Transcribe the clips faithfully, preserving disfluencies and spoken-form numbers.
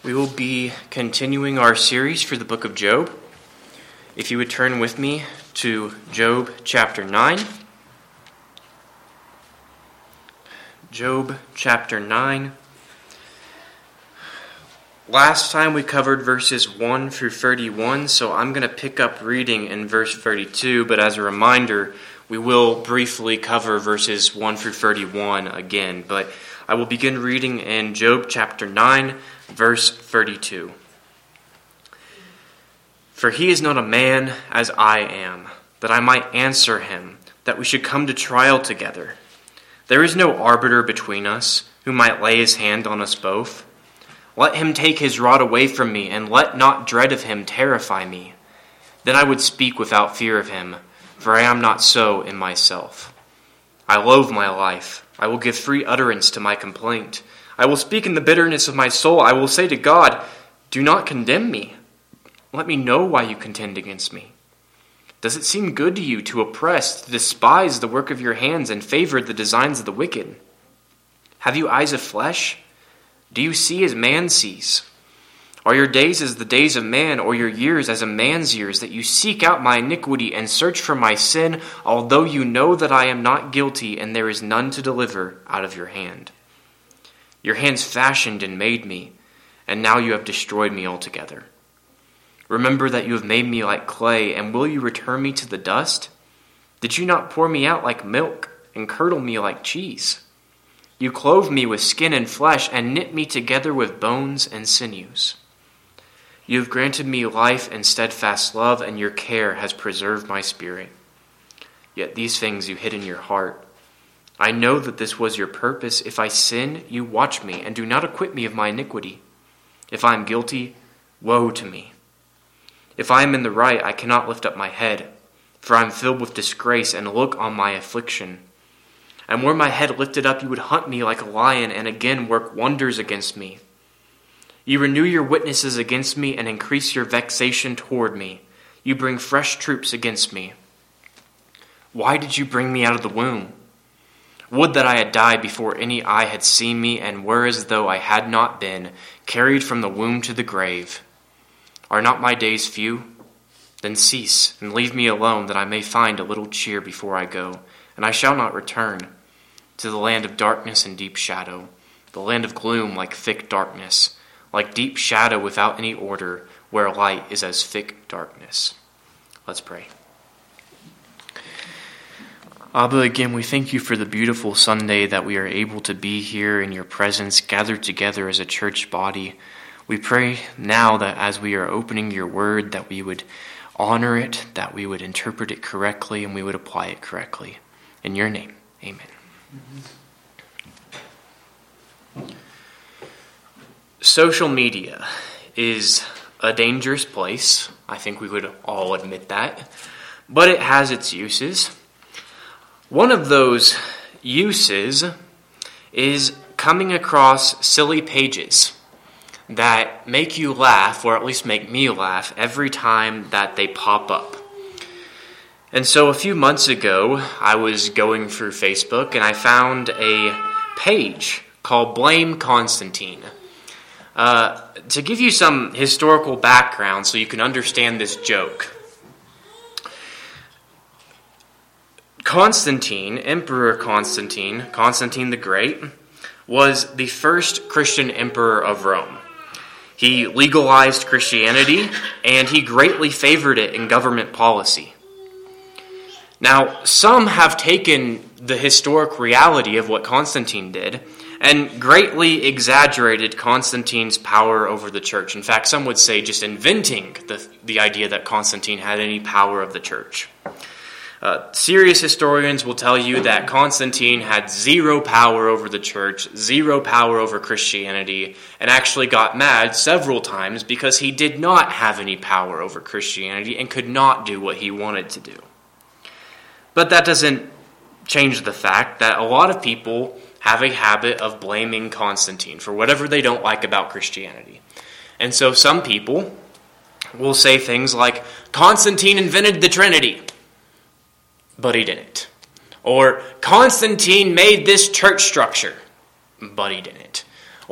We will be continuing our series for the book of Job. If you would turn with me to Job chapter nine. Job chapter nine. Last time we covered verses one through thirty-one, so I'm going to pick up reading in verse thirty-two, but as a reminder, we will briefly cover verses one through thirty-one again, but I will begin reading in Job chapter nine, verse thirty-two. For he is not a man as I am, that I might answer him, that we should come to trial together. There is no arbiter between us, who might lay his hand on us both. Let him take his rod away from me, and let not dread of him terrify me. Then I would speak without fear of him, for I am not so in myself. I loathe my life. I will give free utterance to my complaint. I will speak in the bitterness of my soul. I will say to God, do not condemn me. Let me know why you contend against me. Does it seem good to you to oppress, to despise the work of your hands, and favor the designs of the wicked? Have you eyes of flesh? Do you see as man sees? Are your days as the days of man, or your years as a man's years, that you seek out my iniquity and search for my sin, although you know that I am not guilty, and there is none to deliver out of your hand? Your hands fashioned and made me, and now you have destroyed me altogether. Remember that you have made me like clay, and will you return me to the dust? Did you not pour me out like milk, and curdle me like cheese? You clothe me with skin and flesh, and knit me together with bones and sinews. You have granted me life and steadfast love, and your care has preserved my spirit. Yet these things you hid in your heart. I know that this was your purpose. If I sin, you watch me, and do not acquit me of my iniquity. If I am guilty, woe to me. If I am in the right, I cannot lift up my head, for I am filled with disgrace, and look on my affliction. And were my head lifted up, you would hunt me like a lion, and again work wonders against me. You renew your witnesses against me, and increase your vexation toward me. You bring fresh troops against me. Why did you bring me out of the womb? Would that I had died before any eye had seen me, and were as though I had not been, carried from the womb to the grave. Are not my days few? Then cease, and leave me alone, that I may find a little cheer before I go, and I shall not return to the land of darkness and deep shadow, the land of gloom like thick darkness, like deep shadow without any order, where light is as thick darkness. Let's pray. Abba, again, we thank you for the beautiful Sunday that we are able to be here in your presence, gathered together as a church body. We pray now that as we are opening your word, that we would honor it, that we would interpret it correctly, and we would apply it correctly. In your name, amen. Mm-hmm. Social media is a dangerous place. I think we would all admit that. But it has its uses. One of those uses is coming across silly pages that make you laugh, or at least make me laugh, every time that they pop up. And so a few months ago, I was going through Facebook, and I found a page called Blame Constantine. Uh, to give you some historical background so you can understand this joke. Constantine, Emperor Constantine, Constantine the Great, was the first Christian emperor of Rome. He legalized Christianity, and he greatly favored it in government policy. Now, some have taken the historic reality of what Constantine did and greatly exaggerated Constantine's power over the church. In fact, some would say just inventing the, the idea that Constantine had any power of the church. Uh, serious historians will tell you that Constantine had zero power over the church, zero power over Christianity, and actually got mad several times because he did not have any power over Christianity and could not do what he wanted to do. But that doesn't change the fact that a lot of people have a habit of blaming Constantine for whatever they don't like about Christianity. And so some people will say things like, Constantine invented the Trinity, but he didn't. Or, Constantine made this church structure, but he didn't.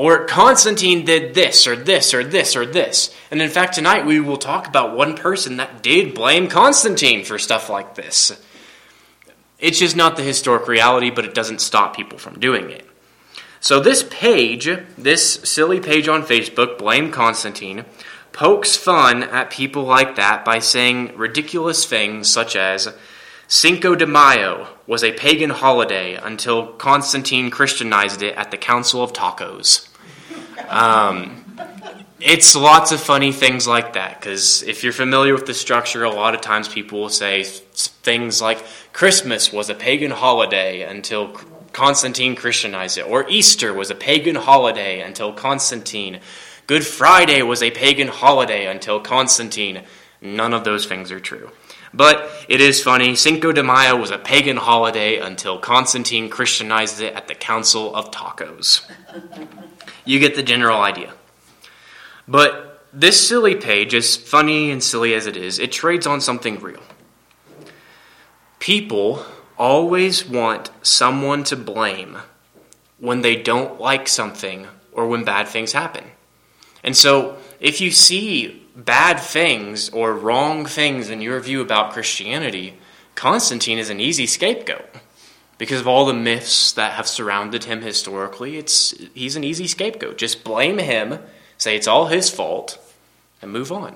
Or Constantine did this or this or this or this. And in fact, tonight we will talk about one person that did blame Constantine for stuff like this. It's just not the historic reality, but it doesn't stop people from doing it. So this page, this silly page on Facebook, Blame Constantine, pokes fun at people like that by saying ridiculous things such as Cinco de Mayo was a pagan holiday until Constantine Christianized it at the Council of Tacos. Um, it's lots of funny things like that, because if you're familiar with the structure, a lot of times people will say things like Christmas was a pagan holiday until Constantine Christianized it, or Easter was a pagan holiday until Constantine. Good Friday was a pagan holiday until Constantine. None of those things are true. But it is funny. Cinco de Mayo was a pagan holiday until Constantine Christianized it at the Council of Tacos. You get the general idea. But this silly page, as funny and silly as it is, it trades on something real. People always want someone to blame when they don't like something or when bad things happen. And so if you see bad things or wrong things in your view about Christianity, Constantine is an easy scapegoat. Because of all the myths that have surrounded him historically, it's he's an easy scapegoat. Just blame him, say it's all his fault, and move on.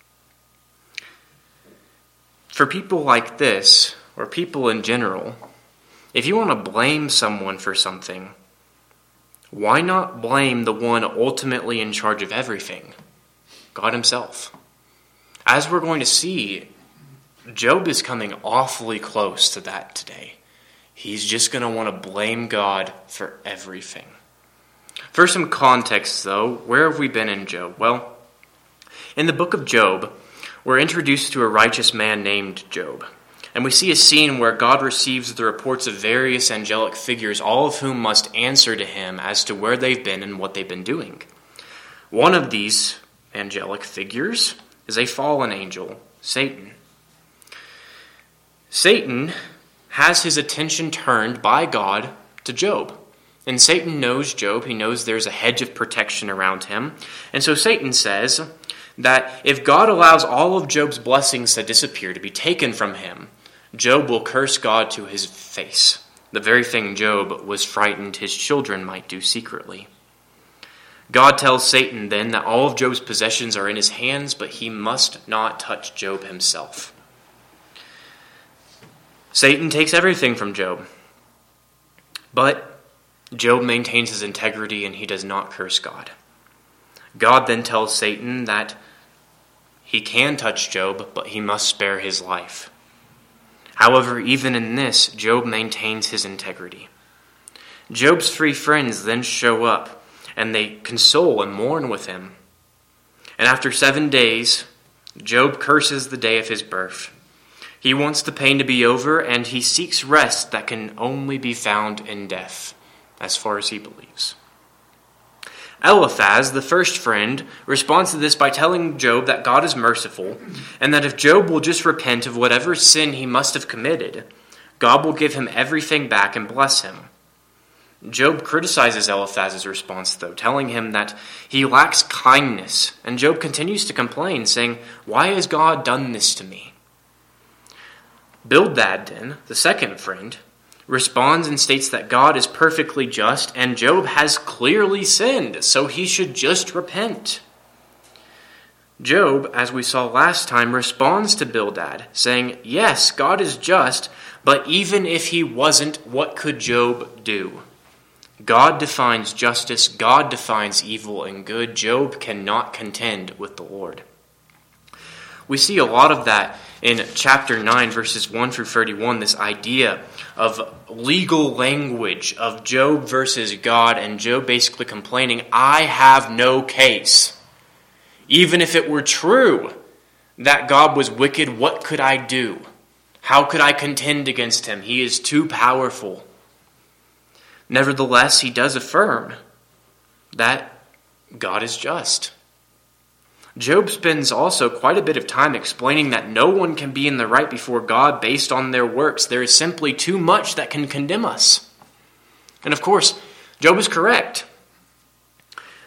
For people like this, or people in general, if you want to blame someone for something, why not blame the one ultimately in charge of everything, God himself? As we're going to see, Job is coming awfully close to that today. He's just going to want to blame God for everything. For some context, though, where have we been in Job? Well, in the book of Job, we're introduced to a righteous man named Job. And we see a scene where God receives the reports of various angelic figures, all of whom must answer to him as to where they've been and what they've been doing. One of these angelic figures is a fallen angel, Satan. Satan has his attention turned by God to Job. And Satan knows Job. He knows there's a hedge of protection around him. And so Satan says that if God allows all of Job's blessings to disappear, to be taken from him, Job will curse God to his face, the very thing Job was frightened his children might do secretly. God tells Satan then that all of Job's possessions are in his hands, but he must not touch Job himself. Satan takes everything from Job, but Job maintains his integrity and he does not curse God. God then tells Satan that he can touch Job, but he must spare his life. However, even in this, Job maintains his integrity. Job's three friends then show up, and they console and mourn with him. And after seven days, Job curses the day of his birth. He wants the pain to be over, and he seeks rest that can only be found in death, as far as he believes. Eliphaz, the first friend, responds to this by telling Job that God is merciful, and that if Job will just repent of whatever sin he must have committed, God will give him everything back and bless him. Job criticizes Eliphaz's response, though, telling him that he lacks kindness, and Job continues to complain, saying, "Why has God done this to me?" Bildad, then, the second friend, responds and states that God is perfectly just and Job has clearly sinned, so he should just repent. Job, as we saw last time, responds to Bildad, saying, yes, God is just, but even if he wasn't, what could Job do? God defines justice, God defines evil and good. Job cannot contend with the Lord. We see a lot of that in chapter nine, verses one through thirty-one, this idea of legal language of Job versus God, and Job basically complaining, I have no case. Even if it were true that God was wicked, what could I do? How could I contend against him? He is too powerful. Nevertheless, he does affirm that God is just. Job spends also quite a bit of time explaining that no one can be in the right before God based on their works. There is simply too much that can condemn us. And of course, Job is correct.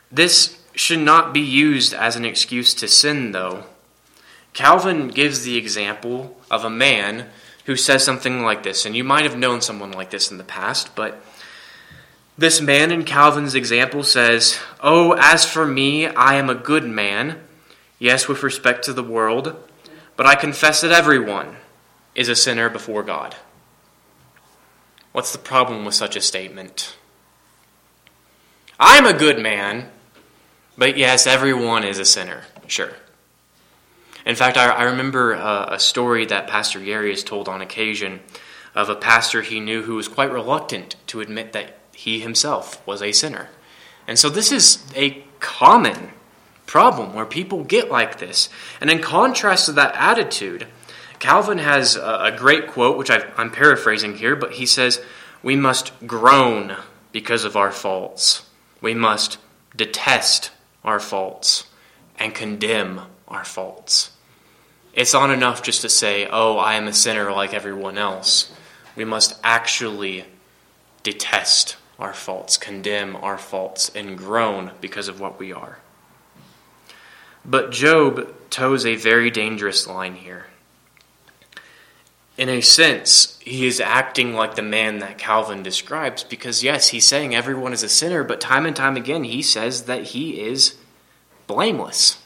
This should not be used as an excuse to sin, though. Calvin gives the example of a man who says something like this, and you might have known someone like this in the past, but this man in Calvin's example says, "Oh, as for me, I am a good man, yes, with respect to the world, but I confess that everyone is a sinner before God." What's the problem with such a statement? I'm a good man, but yes, everyone is a sinner, sure. In fact, I, I remember a, a story that Pastor Gary has told on occasion of a pastor he knew who was quite reluctant to admit that he himself was a sinner. And so this is a common problem where people get like this. And in contrast to that attitude, Calvin has a, a great quote, which I've, I'm paraphrasing here, but he says, "We must groan because of our faults. We must detest our faults and condemn our faults." It's not enough just to say, "Oh, I am a sinner like everyone else." We must actually detest our faults, condemn our faults, and groan because of what we are. But Job toes a very dangerous line here. In a sense, he is acting like the man that Calvin describes because, yes, he's saying everyone is a sinner, but time and time again he says that he is blameless.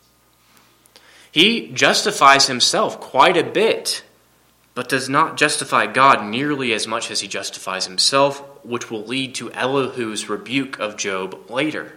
He justifies himself quite a bit, but does not justify God nearly as much as he justifies himself, which will lead to Elihu's rebuke of Job later.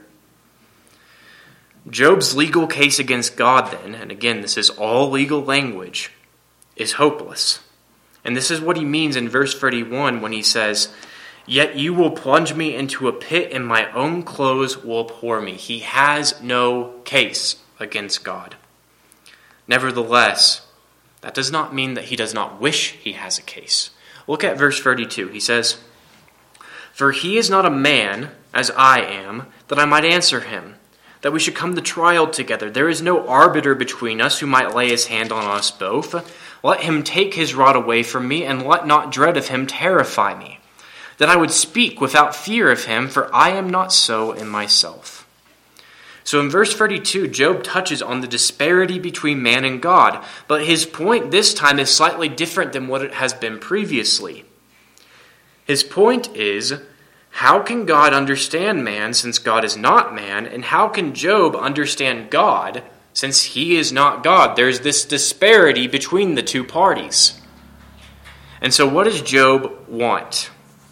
Job's legal case against God then, and again this is all legal language, is hopeless. And this is what he means in verse thirty-one when he says, "Yet you will plunge me into a pit, and my own clothes will abhor me." He has no case against God. Nevertheless, that does not mean that he does not wish he has a case. Look at verse thirty-two. He says, "For he is not a man, as I am, that I might answer him, that we should come to trial together. There is no arbiter between us who might lay his hand on us both. Let him take his rod away from me, and let not dread of him terrify me, that I would speak without fear of him, for I am not so in myself." So in verse thirty-two, Job touches on the disparity between man and God, but his point this time is slightly different than what it has been previously. His point is, how can God understand man since God is not man, and how can Job understand God since he is not God? There's this disparity between the two parties. And so what does Job want?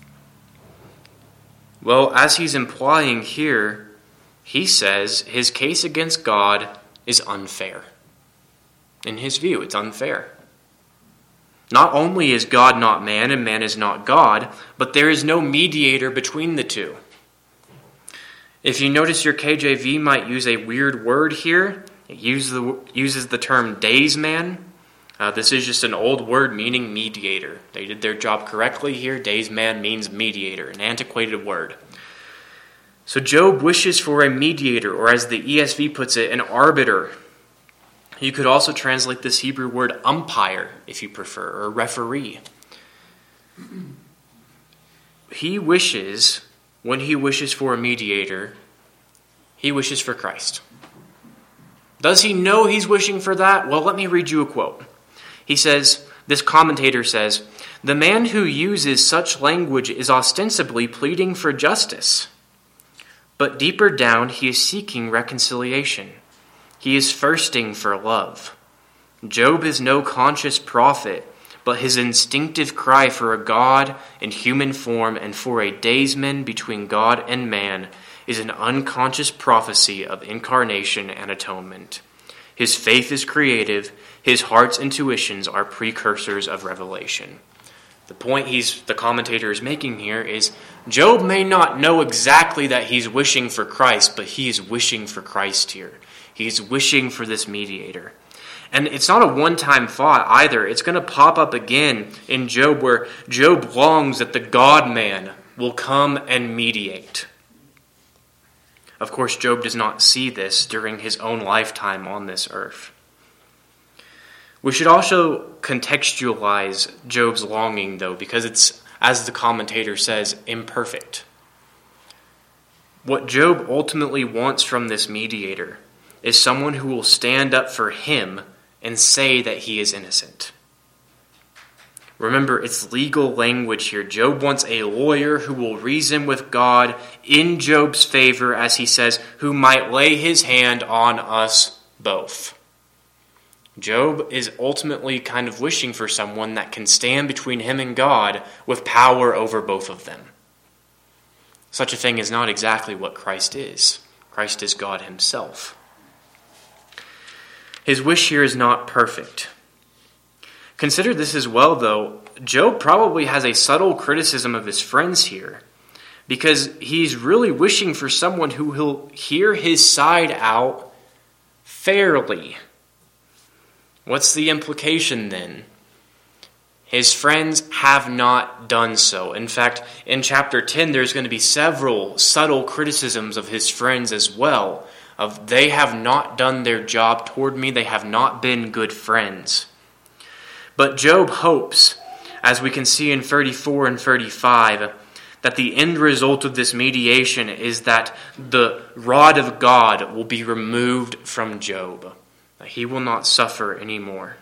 Well, as he's implying here, he says his case against God is unfair. In his view, it's unfair. Not only is God not man and man is not God, but there is no mediator between the two. If you notice, your K J V might use a weird word here. It uses the, uses the term daysman. Uh, this is just an old word meaning mediator. They did their job correctly here. Daysman means mediator, an antiquated word. So Job wishes for a mediator, or as the E S V puts it, an arbiter. You could also translate this Hebrew word umpire, if you prefer, or referee. He wishes, when he wishes for a mediator, he wishes for Christ. Does he know he's wishing for that? Well, let me read you a quote. He says, this commentator says, "The man who uses such language is ostensibly pleading for justice. But deeper down, he is seeking reconciliation. He is thirsting for love. Job is no conscious prophet, but his instinctive cry for a God in human form and for a daysman between God and man is an unconscious prophecy of incarnation and atonement. His faith is creative. His heart's intuitions are precursors of revelation." The point he's the commentator is making here is Job may not know exactly that he's wishing for Christ, but he is wishing for Christ here. He's wishing for this mediator. And it's not a one-time thought either. It's going to pop up again in Job where Job longs that the God-man will come and mediate. Of course, Job does not see this during his own lifetime on this earth. We should also contextualize Job's longing, though, because it's, as the commentator says, imperfect. What Job ultimately wants from this mediator is someone who will stand up for him and say that he is innocent. Remember, it's legal language here. Job wants a lawyer who will reason with God in Job's favor, as he says, who might lay his hand on us both. Job is ultimately kind of wishing for someone that can stand between him and God with power over both of them. Such a thing is not exactly what Christ is. Christ is God himself. His wish here is not perfect. Consider this as well, though. Job probably has a subtle criticism of his friends here, because he's really wishing for someone who will hear his side out fairly. What's the implication then? His friends have not done so. In fact, in chapter ten, there's going to be several subtle criticisms of his friends as well. Of they have not done their job toward me. They have not been good friends. But Job hopes, as we can see in thirty-four and thirty-five, that the end result of this mediation is that the rod of God will be removed from Job. He will not suffer anymore.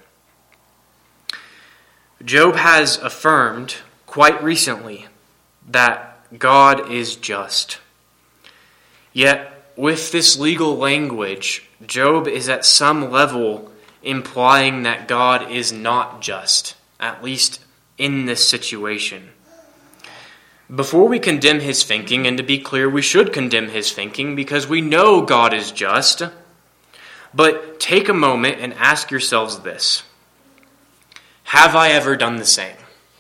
Job has affirmed quite recently that God is just. Yet, with this legal language, Job is at some level implying that God is not just, at least in this situation. Before we condemn his thinking, and to be clear, we should condemn his thinking because we know God is just, but take a moment and ask yourselves this. Have I ever done the same?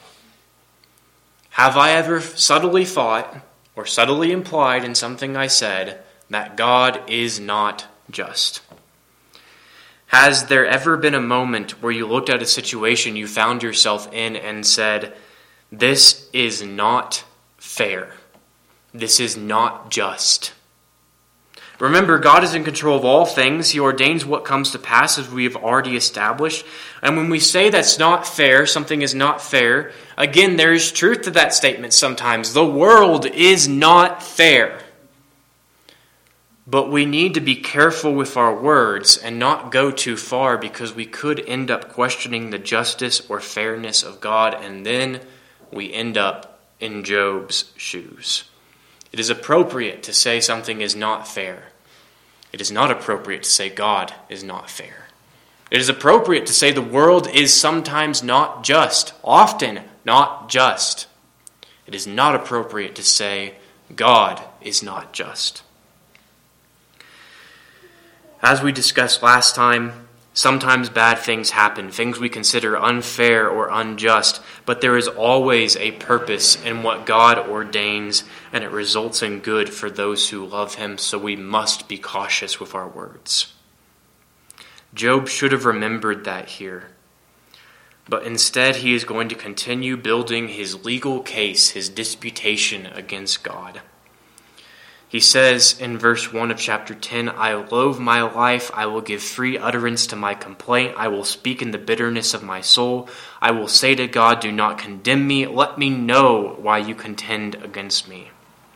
Have I ever subtly thought or subtly implied in something I said that God is not just? Has there ever been a moment where you looked at a situation you found yourself in and said, this is not fair. This is not just. Remember, God is in control of all things. He ordains what comes to pass, as we have already established. And when we say that's not fair, something is not fair, again, there is truth to that statement sometimes. The world is not fair. But we need to be careful with our words and not go too far, because we could end up questioning the justice or fairness of God, and then we end up in Job's shoes. It is appropriate to say something is not fair. It is not appropriate to say God is not fair. It is appropriate to say the world is sometimes not just, often not just. It is not appropriate to say God is not just. As we discussed last time, sometimes bad things happen, things we consider unfair or unjust, but there is always a purpose in what God ordains, and it results in good for those who love him, so we must be cautious with our words. Job should have remembered that here, but instead he is going to continue building his legal case, his disputation against God. He says in verse one of chapter ten, I loathe my life, I will give free utterance to my complaint, I will speak in the bitterness of my soul, I will say to God, do not condemn me, let me know why you contend against me.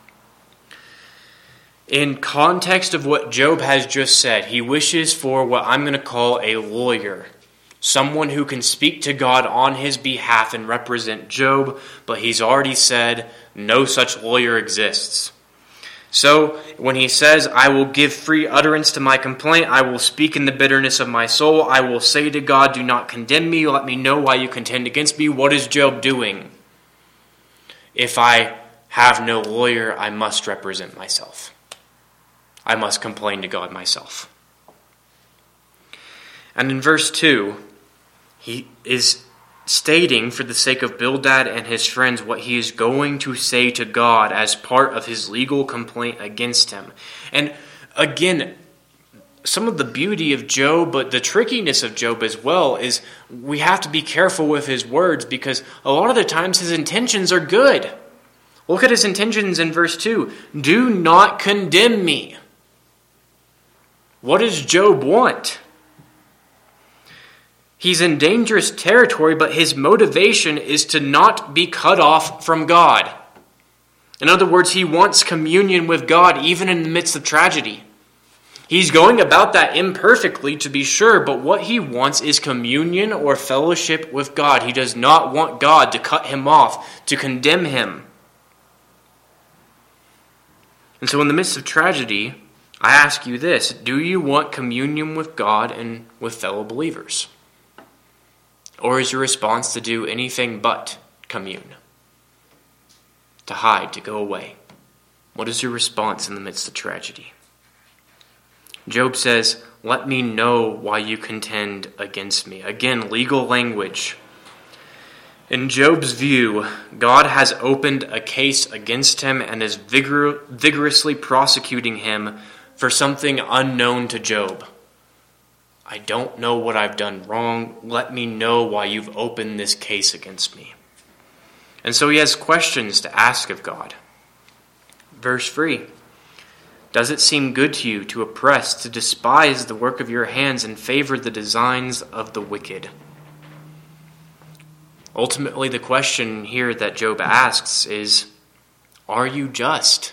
In context of what Job has just said, he wishes for what I'm going to call a lawyer, someone who can speak to God on his behalf and represent Job, but he's already said no such lawyer exists. So, when he says, I will give free utterance to my complaint, I will speak in the bitterness of my soul, I will say to God, do not condemn me, let me know why you contend against me, what is Job doing? If I have no lawyer, I must represent myself. I must complain to God myself. And in verse two, he is stating for the sake of Bildad and his friends what he is going to say to God as part of his legal complaint against him. And again, some of the beauty of Job, but the trickiness of Job as well, is we have to be careful with his words, because a lot of the times his intentions are good. Look at his intentions in verse two. Do not condemn me. What does Job want? He's in dangerous territory, but his motivation is to not be cut off from God. In other words, he wants communion with God even in the midst of tragedy. He's going about that imperfectly, to be sure, but what he wants is communion or fellowship with God. He does not want God to cut him off, to condemn him. And so in the midst of tragedy, I ask you this: do you want communion with God and with fellow believers? Or is your response to do anything but commune? To hide, to go away? What is your response in the midst of tragedy? Job says, "Let me know why you contend against me." Again, legal language. In Job's view, God has opened a case against him and is vigor- vigorously prosecuting him for something unknown to Job. I don't know what I've done wrong. Let me know why you've opened this case against me. And so he has questions to ask of God. Verse three. Does it seem good to you to oppress, to despise the work of your hands and favor the designs of the wicked? Ultimately, the question here that Job asks is, are you just?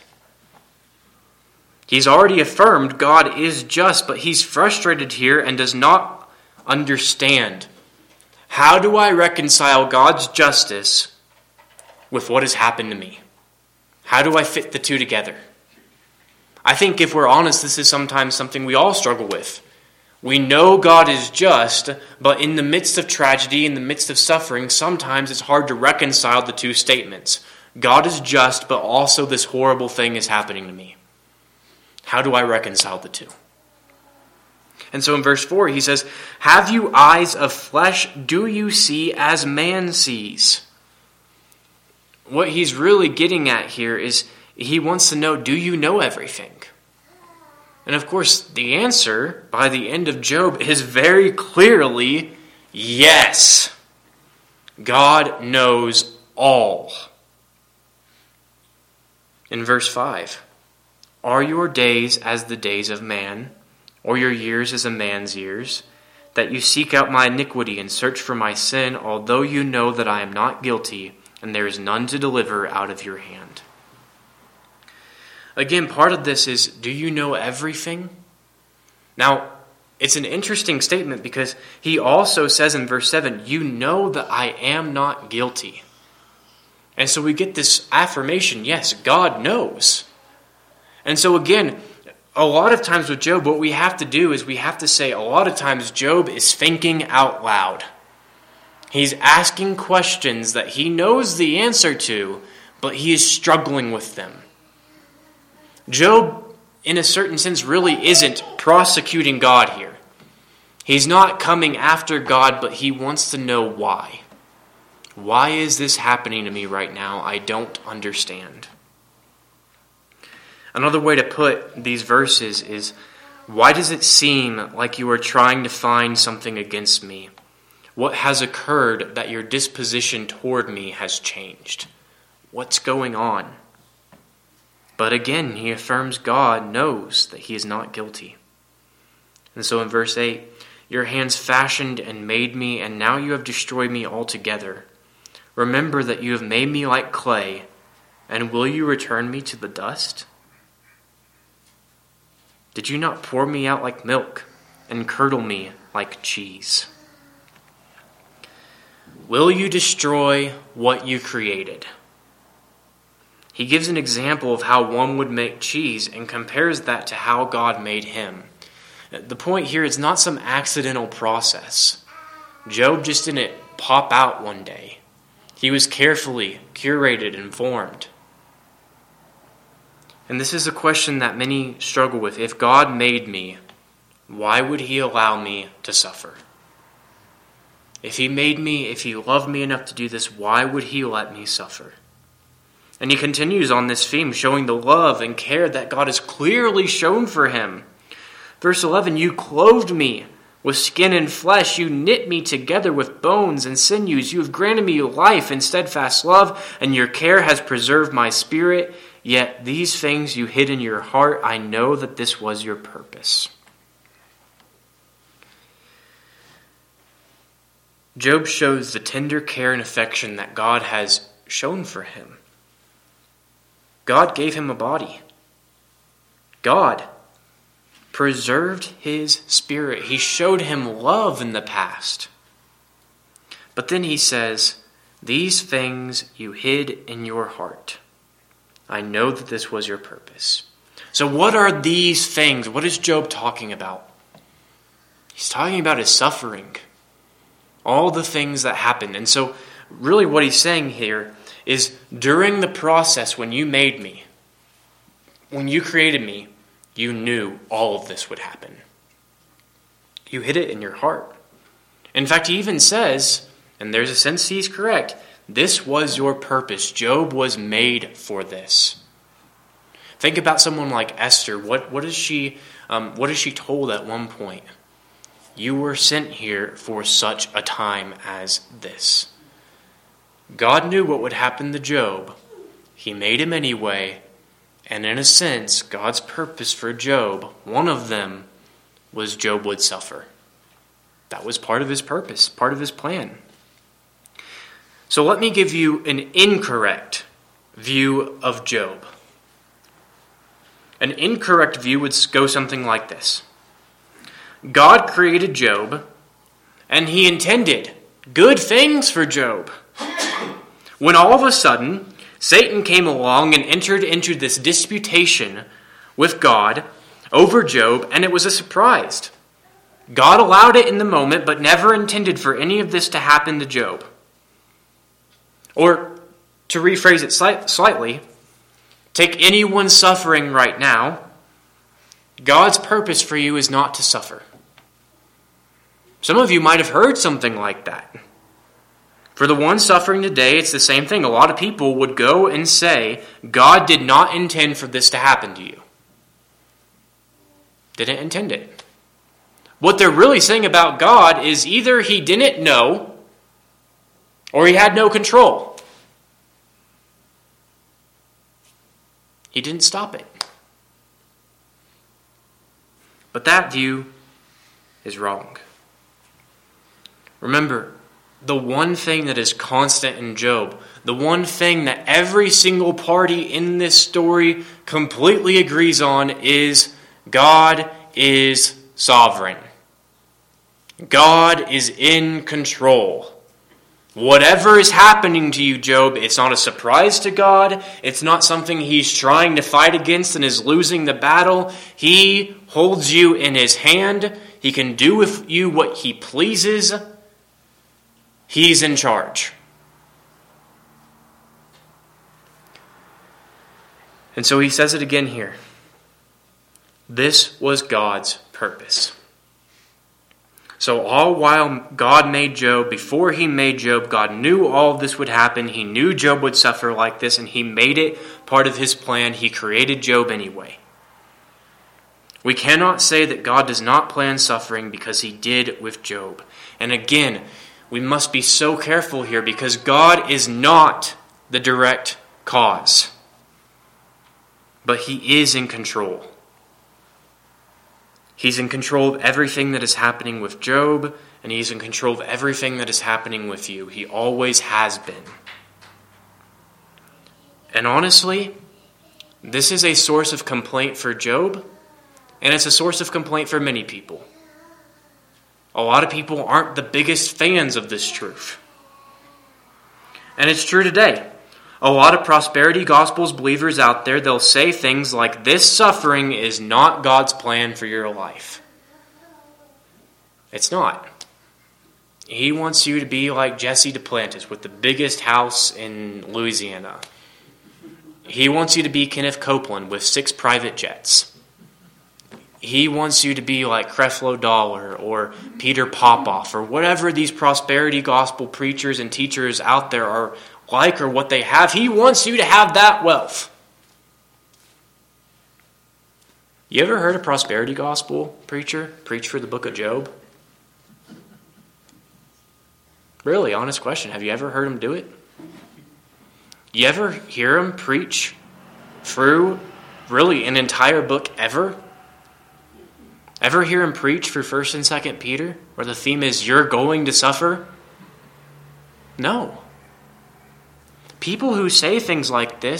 He's already affirmed God is just, but he's frustrated here and does not understand. How do I reconcile God's justice with what has happened to me? How do I fit the two together? I think if we're honest, this is sometimes something we all struggle with. We know God is just, but in the midst of tragedy, in the midst of suffering, sometimes it's hard to reconcile the two statements. God is just, but also this horrible thing is happening to me. How do I reconcile the two? And so in verse four, he says, "Have you eyes of flesh? Do you see as man sees?" What he's really getting at here is he wants to know, do you know everything? And of course, the answer by the end of Job is very clearly yes. God knows all. In verse five, "Are your days as the days of man, or your years as a man's years, that you seek out my iniquity and search for my sin, although you know that I am not guilty, and there is none to deliver out of your hand?" Again, part of this is, do you know everything? Now, it's an interesting statement because he also says in verse seven, you know that I am not guilty. And so we get this affirmation, yes, God knows. And so again, a lot of times with Job, what we have to do is we have to say, a lot of times Job is thinking out loud. He's asking questions that he knows the answer to, but he is struggling with them. Job, in a certain sense, really isn't prosecuting God here. He's not coming after God, but he wants to know why. Why is this happening to me right now? I don't understand. Another way to put these verses is, why does it seem like you are trying to find something against me? What has occurred that your disposition toward me has changed? What's going on? But again, he affirms God knows that he is not guilty. And so in verse eight, your hands fashioned and made me, and now you have destroyed me altogether. Remember that you have made me like clay, and will you return me to the dust? Did you not pour me out like milk, and curdle me like cheese? Will you destroy what you created? He gives an example of how one would make cheese and compares that to how God made him. The point here is not some accidental process. Job just didn't pop out one day. He was carefully curated and formed. And this is a question that many struggle with. If God made me, why would he allow me to suffer? If he made me, if he loved me enough to do this, why would he let me suffer? And he continues on this theme, showing the love and care that God has clearly shown for him. Verse eleven, you clothed me with skin and flesh. You knit me together with bones and sinews. You have granted me life and steadfast love, and your care has preserved my spirit. Yet these things you hid in your heart. I know that this was your purpose. Job shows the tender care and affection that God has shown for him. God gave him a body. God preserved his spirit. He showed him love in the past. But then he says, these things you hid in your heart. I know that this was your purpose. So what are these things? What is Job talking about? He's talking about his suffering. All the things that happened. And so really what he's saying here is during the process when you made me, when you created me, you knew all of this would happen. You hid it in your heart. In fact, he even says, and there's a sense he's correct, this was your purpose. Job was made for this. Think about someone like Esther. What, what is she, um, what is she told at one point? You were sent here for such a time as this. God knew what would happen to Job. He made him anyway. And in a sense, God's purpose for Job, one of them, was Job would suffer. That was part of his purpose, part of his plan. So let me give you an incorrect view of Job. An incorrect view would go something like this. God created Job, and he intended good things for Job. When all of a sudden, Satan came along and entered into this disputation with God over Job, and it was a surprise. God allowed it in the moment, but never intended for any of this to happen to Job. Or, to rephrase it slightly, take anyone suffering right now. God's purpose for you is not to suffer. Some of you might have heard something like that. For the one suffering today, it's the same thing. A lot of people would go and say, God did not intend for this to happen to you. Didn't intend it. What they're really saying about God is either he didn't know or he had no control. He didn't stop it. But that view is wrong. Remember, the one thing that is constant in Job, the one thing that every single party in this story completely agrees on is God is sovereign. God is in control. Whatever is happening to you, Job, it's not a surprise to God. It's not something he's trying to fight against and is losing the battle. He holds you in his hand. He can do with you what he pleases. He's in charge. And so he says it again here. This was God's purpose. So all while God made Job, before he made Job, God knew all of this would happen. He knew Job would suffer like this, and he made it part of his plan. He created Job anyway. We cannot say that God does not plan suffering because he did with Job. And again, we must be so careful here because God is not the direct cause. But he is in control. He's in control of everything that is happening with Job, and he's in control of everything that is happening with you. He always has been. And honestly, this is a source of complaint for Job, and it's a source of complaint for many people. A lot of people aren't the biggest fans of this truth. And it's true today. A lot of prosperity gospels believers out there, they'll say things like, this suffering is not God's plan for your life. It's not. He wants you to be like Jesse Duplantis with the biggest house in Louisiana. He wants you to be Kenneth Copeland with six private jets. He wants you to be like Creflo Dollar or Peter Popoff or whatever these prosperity gospel preachers and teachers out there are like or what they have. He wants you to have that wealth. You ever heard a prosperity gospel preacher preach for the book of Job? Really, honest question. Have you ever heard him do it? You ever hear him preach through really an entire book ever? Ever hear him preach for First and Second Peter, where the theme is you're going to suffer? No. People who say things like this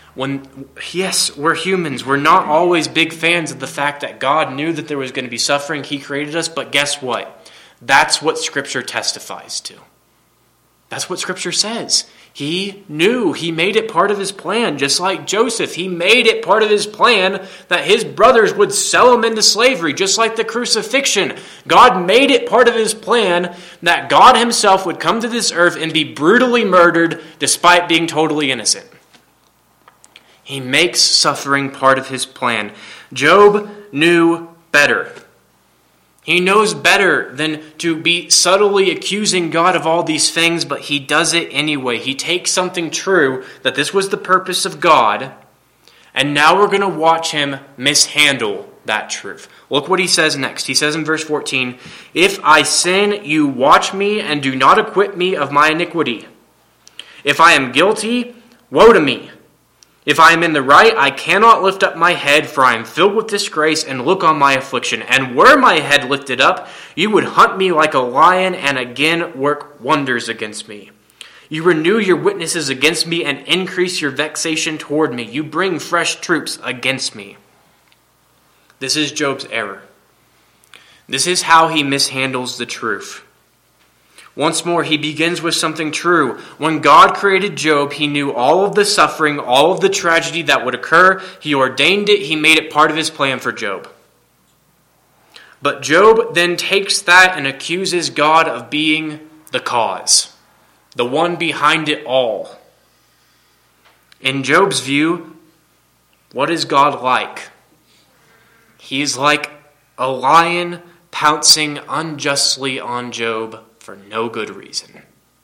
When, yes, we're humans. We're not always big fans of the fact that God knew that there was going to be suffering. He created us, but guess what? That's what Scripture testifies to. That's what Scripture says. He knew. He made it part of his plan, just like Joseph. He made it part of his plan that his brothers would sell him into slavery, just like the crucifixion. God made it part of his plan that God himself would come to this earth and be brutally murdered despite being totally innocent. He makes suffering part of his plan. Job knew better. He knows better than to be subtly accusing God of all these things, but he does it anyway. He takes something true, that this was the purpose of God, and now we're going to watch him mishandle that truth. Look what he says next. He says in verse fourteen, "If I sin, you watch me and do not acquit me of my iniquity. If I am guilty, woe to me. If I am in the right, I cannot lift up my head, for I am filled with disgrace, and look on my affliction. And were my head lifted up, you would hunt me like a lion, and again work wonders against me. You renew your witnesses against me, and increase your vexation toward me. You bring fresh troops against me." This is Job's error. This is how he mishandles the truth. Once more, he begins with something true. When God created Job, he knew all of the suffering, all of the tragedy that would occur. He ordained it. He made it part of his plan for Job. But Job then takes that and accuses God of being the cause, the one behind it all. In Job's view, what is God like? He is like a lion pouncing unjustly on Job for no good reason.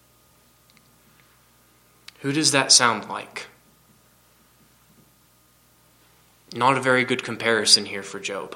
Who does that sound like? Not a very good comparison here for Job.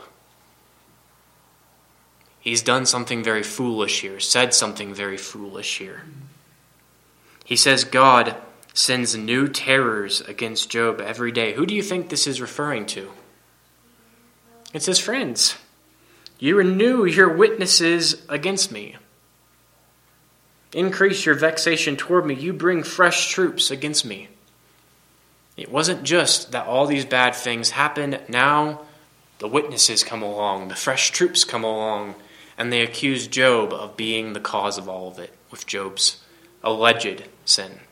He's done something very foolish here, said something very foolish here. He says God sends new terrors against Job every day. Who do you think this is referring to? It's his friends. You renew your witnesses against me. Increase your vexation toward me. You bring fresh troops against me. It wasn't just that all these bad things happened. Now the witnesses come along, the fresh troops come along, and they accuse Job of being the cause of all of it with Job's alleged sin.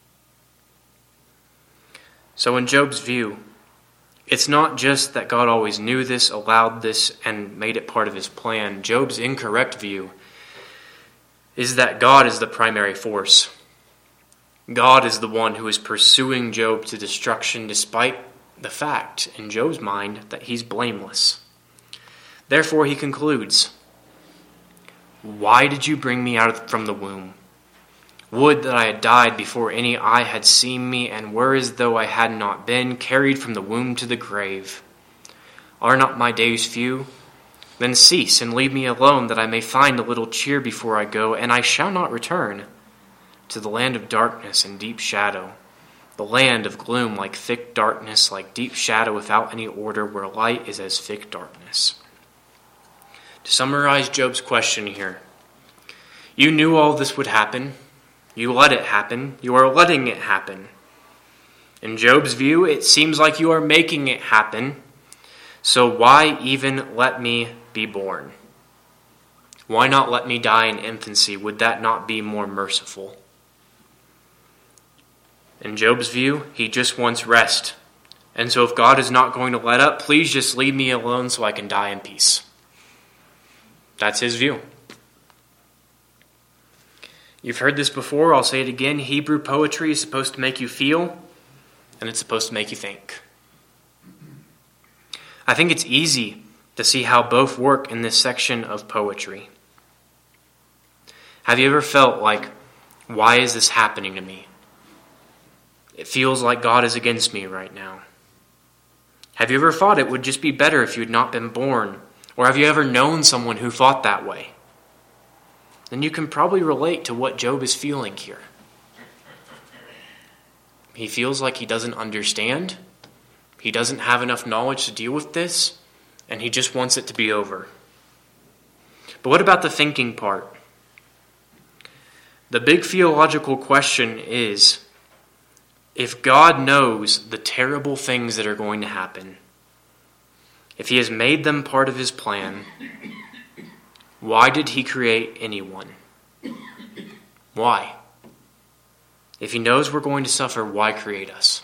So in Job's view, it's not just that God always knew this, allowed this, and made it part of his plan. Job's incorrect view is that God is the primary force. God is the one who is pursuing Job to destruction despite the fact, in Job's mind, that he's blameless. Therefore, he concludes, "Why did you bring me out from the womb? Would that I had died before any eye had seen me, and were as though I had not been carried from the womb to the grave. Are not my days few? Then cease and leave me alone, that I may find a little cheer before I go, and I shall not return to the land of darkness and deep shadow, the land of gloom like thick darkness, like deep shadow without any order, where light is as thick darkness." To summarize Job's question here, you knew all this would happen. You let it happen. You are letting it happen. In Job's view, it seems like you are making it happen. So why even let me be born? Why not let me die in infancy? Would that not be more merciful? In Job's view, he just wants rest. And so if God is not going to let up, please just leave me alone so I can die in peace. That's his view. You've heard this before, I'll say it again. Hebrew poetry is supposed to make you feel, and it's supposed to make you think. I think it's easy to see how both work in this section of poetry. Have you ever felt like, why is this happening to me? It feels like God is against me right now. Have you ever thought it would just be better if you had not been born? Or have you ever known someone who thought that way? Then you can probably relate to what Job is feeling here. He feels like he doesn't understand. He doesn't have enough knowledge to deal with this, and he just wants it to be over. But what about the thinking part? The big theological question is, If God knows the terrible things that are going to happen, if he has made them part of his plan, why did he create anyone? Why? If he knows we're going to suffer, why create us?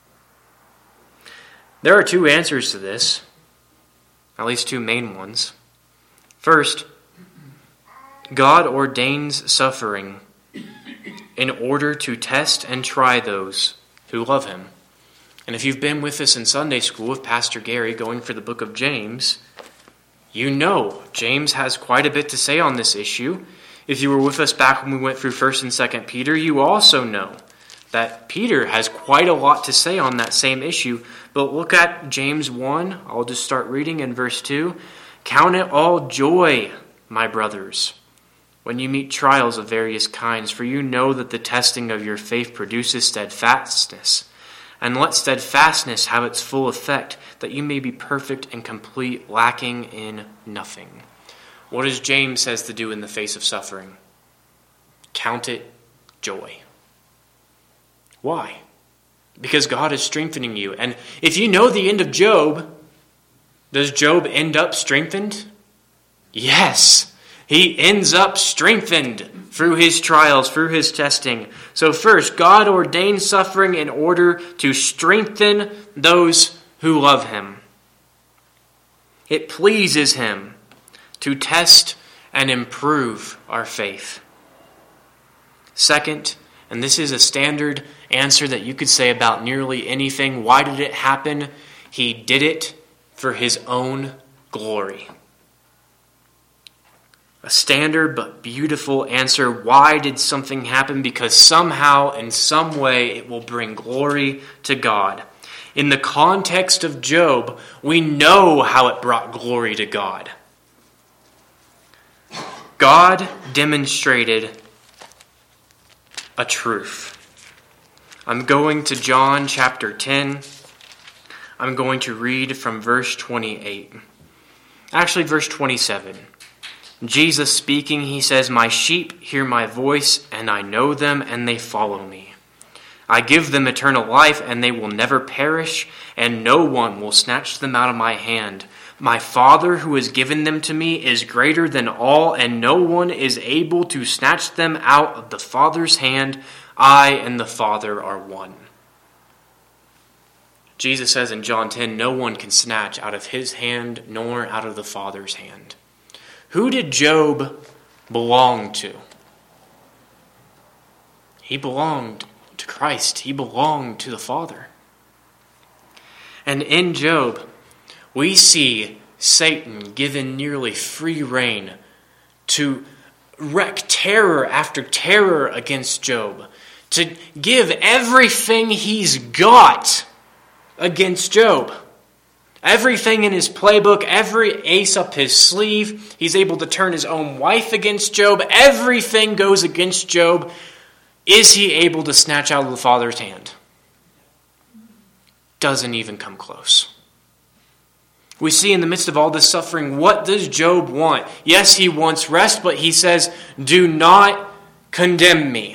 There are two answers to this, at least two main ones. First, God ordains suffering in order to test and try those who love him. And if you've been with us in Sunday school with Pastor Gary going for the book of James, you know James has quite a bit to say on this issue. If you were with us back when we went through First and Second Peter, you also know that Peter has quite a lot to say on that same issue. But look at James one. I'll just start reading in verse two. Count it all joy, my brothers, when you meet trials of various kinds, for you know that the testing of your faith produces steadfastness. And let steadfastness have its full effect, that you may be perfect and complete, lacking in nothing. What does James says to do in the face of suffering? Count it joy. Why? Because God is strengthening you. And if you know the end of Job, does Job end up strengthened? Yes. He ends up strengthened through his trials, through his testing. So first, God ordains suffering in order to strengthen those who love him. It pleases him to test and improve our faith. Second, and this is a standard answer that you could say about nearly anything, why did it happen? He did it for his own glory. A standard but beautiful answer. Why did something happen? Because somehow, in some way, it will bring glory to God. In the context of Job, we know how it brought glory to God. God demonstrated a truth. I'm going to John chapter ten. I'm going to read from verse twenty-eight. Actually, verse twenty-seven. Jesus speaking, he says, "My sheep hear my voice, and I know them, and they follow me. I give them eternal life, and they will never perish, and no one will snatch them out of my hand. My Father who has given them to me is greater than all, and no one is able to snatch them out of the Father's hand. I and the Father are one." Jesus says in John ten, no one can snatch out of his hand nor out of the Father's hand. Who did Job belong to? He belonged to Christ. He belonged to the Father. And in Job, we see Satan given nearly free rein to wreak terror after terror against Job, to give everything he's got against Job. Everything in his playbook, every ace up his sleeve. He's able to turn his own wife against Job. Everything goes against Job. Is he able to snatch out of the Father's hand? Doesn't even come close. We see in the midst of all this suffering, what does Job want? Yes, he wants rest, but he says, "Do not condemn me."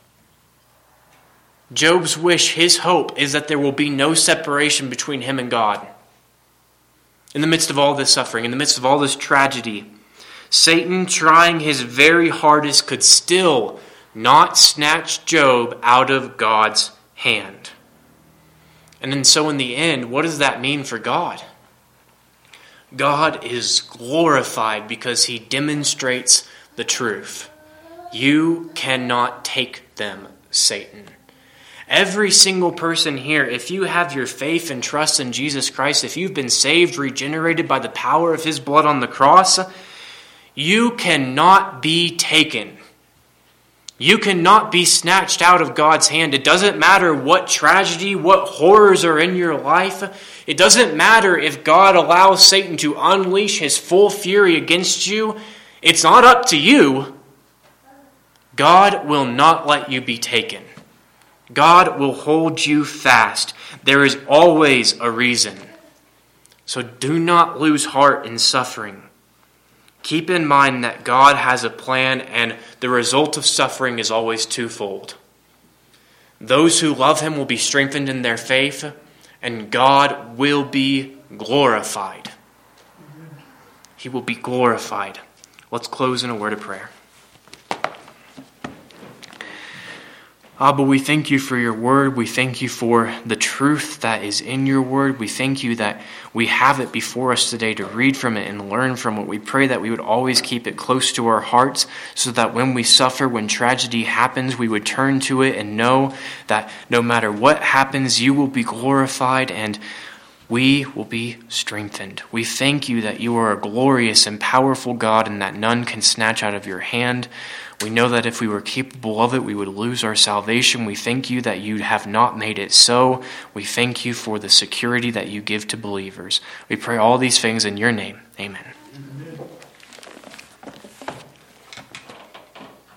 Job's wish, his hope, is that there will be no separation between him and God. In the midst of all this suffering, in the midst of all this tragedy, Satan, trying his very hardest, could still not snatch Job out of God's hand. And then so in the end, what does that mean for God? God is glorified because he demonstrates the truth. You cannot take them, Satan. Every single person here, if you have your faith and trust in Jesus Christ, if you've been saved, regenerated by the power of his blood on the cross, you cannot be taken. You cannot be snatched out of God's hand. It doesn't matter what tragedy, what horrors are in your life. It doesn't matter if God allows Satan to unleash his full fury against you. It's not up to you. God will not let you be taken. God will hold you fast. There is always a reason. So do not lose heart in suffering. Keep in mind that God has a plan, and the result of suffering is always twofold. Those who love him will be strengthened in their faith, and God will be glorified. He will be glorified. Let's close in a word of prayer. Abba, we thank you for your word. We thank you for the truth that is in your word. We thank you that we have it before us today to read from it and learn from it. We pray that we would always keep it close to our hearts so that when we suffer, when tragedy happens, we would turn to it and know that no matter what happens, you will be glorified and we will be strengthened. We thank you that you are a glorious and powerful God and that none can snatch out of your hand. We know that if we were capable of it, we would lose our salvation. We thank you that you have not made it so. We thank you for the security that you give to believers. We pray all these things in your name. Amen.